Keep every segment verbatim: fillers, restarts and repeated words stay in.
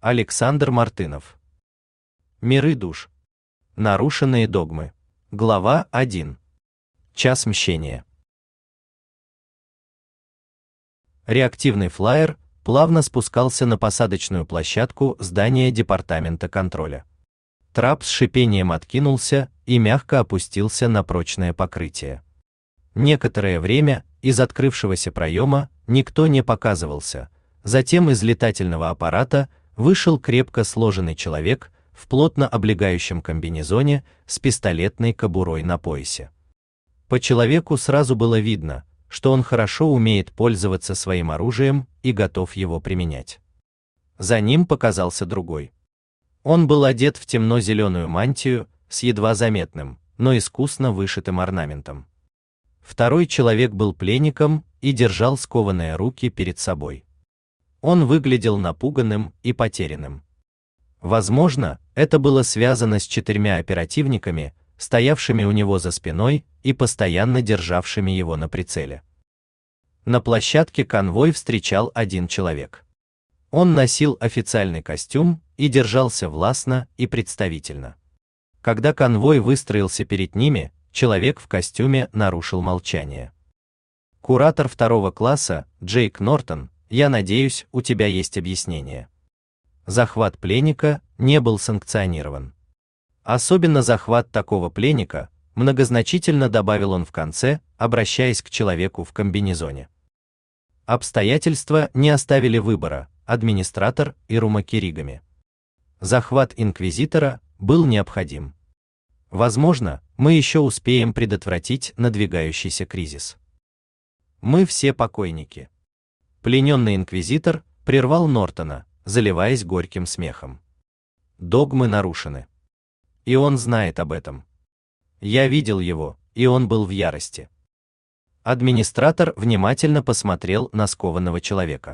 Александр Мартынов. Миры душ. Нарушенные догмы. Глава один. Час мщения. Реактивный флайер плавно спускался на посадочную площадку здания департамента контроля. Трап с шипением откинулся и мягко опустился на прочное покрытие. Некоторое время из открывшегося проема никто не показывался. Затем из летательного аппарата вышел крепко сложенный человек в плотно облегающем комбинезоне с пистолетной кобурой на поясе. По человеку сразу было видно, что он хорошо умеет пользоваться своим оружием и готов его применять. За ним показался другой. Он был одет в темно-зеленую мантию с едва заметным, но искусно вышитым орнаментом. Второй человек был пленником и держал скованные руки перед собой. Он выглядел напуганным и потерянным. Возможно, это было связано с четырьмя оперативниками, стоявшими у него за спиной и постоянно державшими его на прицеле. На площадке конвой встречал один человек. Он носил официальный костюм и держался властно и представительно. Когда конвой выстроился перед ними, человек в костюме нарушил молчание. Куратор второго класса, Джейк Нортон, я надеюсь, у тебя есть объяснение. Захват пленника не был санкционирован. Особенно захват такого пленника, многозначительно добавил он в конце, обращаясь к человеку в комбинезоне. Обстоятельства не оставили выбора, администратор Ирума Киригами. Захват инквизитора был необходим. Возможно, мы еще успеем предотвратить надвигающийся кризис. Мы все покойники. Плененный инквизитор прервал Нортона, заливаясь горьким смехом. Догмы нарушены. И он знает об этом. Я видел его, и он был в ярости. Администратор внимательно посмотрел на скованного человека.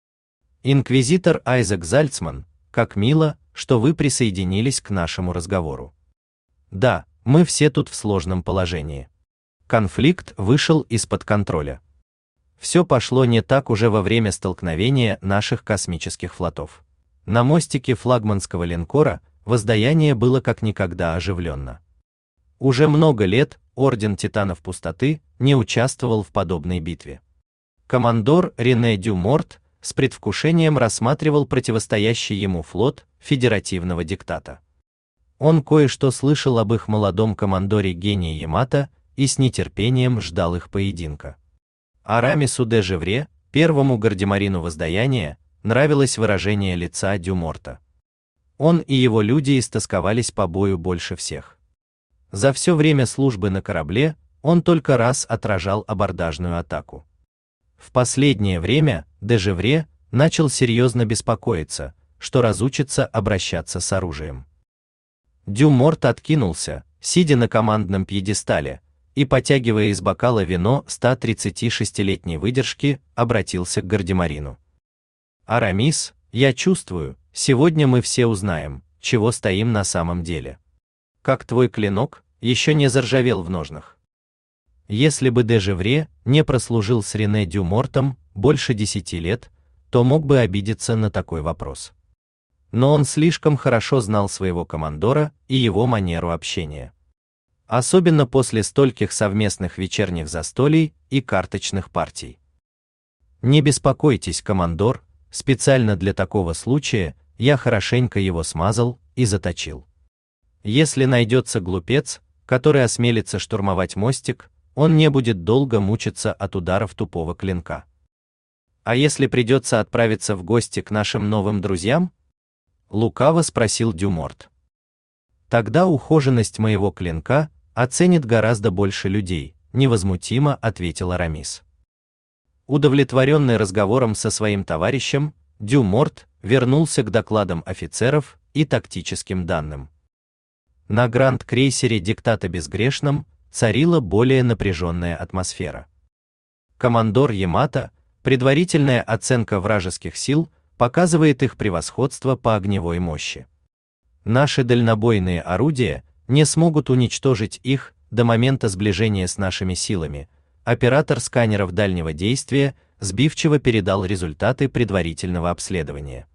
Инквизитор Айзек Зальцман, как мило, что вы присоединились к нашему разговору. Да, мы все тут в сложном положении. Конфликт вышел из-под контроля. Все пошло не так уже во время столкновения наших космических флотов. На мостике флагманского линкора воздаяние было как никогда оживленно. Уже много лет Орден Титанов Пустоты не участвовал в подобной битве. Командор Рене Дю Морт с предвкушением рассматривал противостоящий ему флот федеративного диктата. Он кое-что слышал об их молодом командоре гении Ямато и с нетерпением ждал их поединка. Арамису де Живре, первому гардемарину воздаяния, нравилось выражение лица Дю Морта. Он и его люди истосковались по бою больше всех. За все время службы на корабле он только раз отражал абордажную атаку. В последнее время де Живре начал серьезно беспокоиться, что разучится обращаться с оружием. Дю Морт откинулся, сидя на командном пьедестале, и, потягивая из бокала вино ста тридцатишестилетней выдержки, обратился к гардемарину. «Арамис, я чувствую, сегодня мы все узнаем, чего стоим на самом деле. Как твой клинок еще не заржавел в ножнах?» Если бы де Живре не прослужил с Рене Дю Мортом больше десяти лет, то мог бы обидеться на такой вопрос. Но он слишком хорошо знал своего командора и его манеру общения. Особенно после стольких совместных вечерних застолий и карточных партий. Не беспокойтесь, командор, специально для такого случая я хорошенько его смазал и заточил. Если найдется глупец, который осмелится штурмовать мостик, он не будет долго мучиться от ударов тупого клинка. А если придется отправиться в гости к нашим новым друзьям? Лукаво спросил Дю Морт. Тогда ухоженность моего клинка оценит гораздо больше людей, невозмутимо ответил Арамис. Удовлетворенный разговором со своим товарищем, Дю Морт вернулся к докладам офицеров и тактическим данным. На гранд-крейсере Диктата Безгрешном царила более напряженная атмосфера. Командор Ямато, предварительная оценка вражеских сил показывает их превосходство по огневой мощи. Наши дальнобойные орудия не смогут уничтожить их до момента сближения с нашими силами. Оператор сканеров дальнего действия сбивчиво передал результаты предварительного обследования.